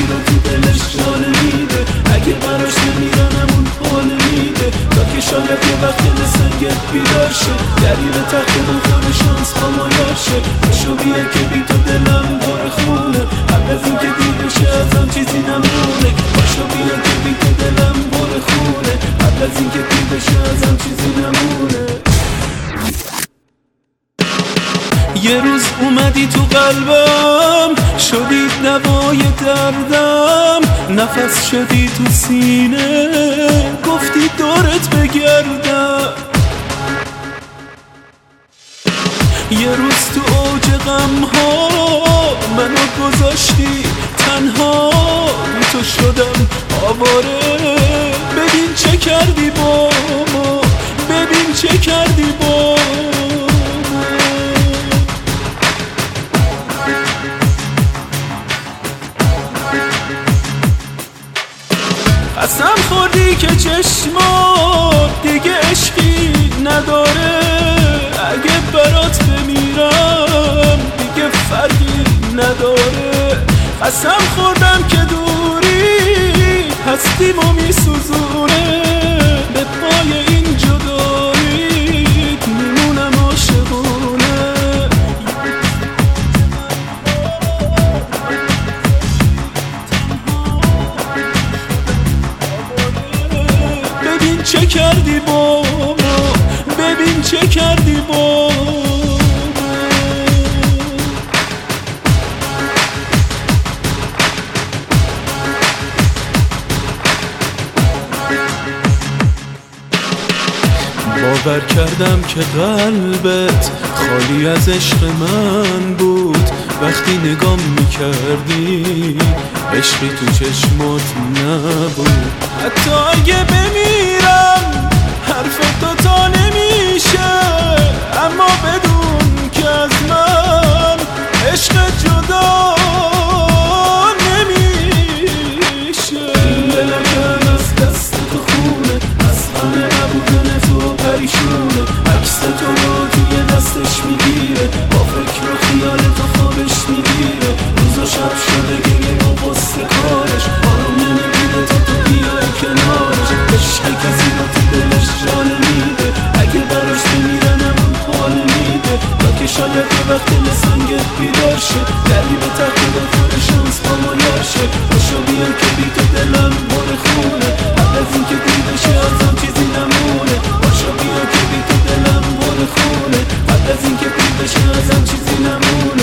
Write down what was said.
کسی رو تو دلش جان میده، اگه براش نمیرنم اون حال میده، تا که شاید یه وقت دل سنگت بیدار شه، دلیل تخت بخور شانس با ما یار شه. باشو بیا که بی تو دلم پر خونه، قبل از این که دیر بشه ازم چیزی نمونه. باشو بیا که بی تو دلم پر خونه، قبل از این که دیر بشه ازم چیزی نمونه. یه روز اومدی تو قلبم، شدی دوای دردم، نفس شدی تو سینه، گفتی دورت بگردم. یه روز تو اوج غم ها منو گذاشتی تنها، بی تو شدم آواره، ببین چه کردی با ما، ببین چه کردی با قسم خوردی که چشمات دیگه عشقی نداره، اگه برات بمیرم دیگه فرقی نداره. قسم خوردم که دوری هستیمو میسوزونه، به پای این جداییت میمونم عاشقونه. ببین چه کردی با ما، ببین چه کردی با ما. باور کردم که قلبت خالی از عشق من بود، وقتی نگام میکردی عشقی تو چشمات نبود. حتی اگه بمیرم حرف تو تا نمیشه، اما بدون که از من عشق جدا نمیشه. دلم من از دست تو خونه، از همه نبودن تو پریشونه، عکس تو رو توی دستش میگیره، با فکر و خیال تو خوابش میگیره. روز و شب شده گریه و قصه کارش، آروم نمیگیره تا تو بیای کنارش. عشق کسی رو تو دلش جان میده، اگه براش نمیرنم اون حال میده، تا که شاید یه وقت دل سنگت بیدار شه، دلیل تخت بخور شانس با ما یار شه. باشو بیا که بی تو دلم پر خونه، قبل از این که دیر بشه ازم چیزی نمونه. باشو بیا که بی تو دلم پر خونه، قبل از این که دیر بشه ازم چیزی نمونه.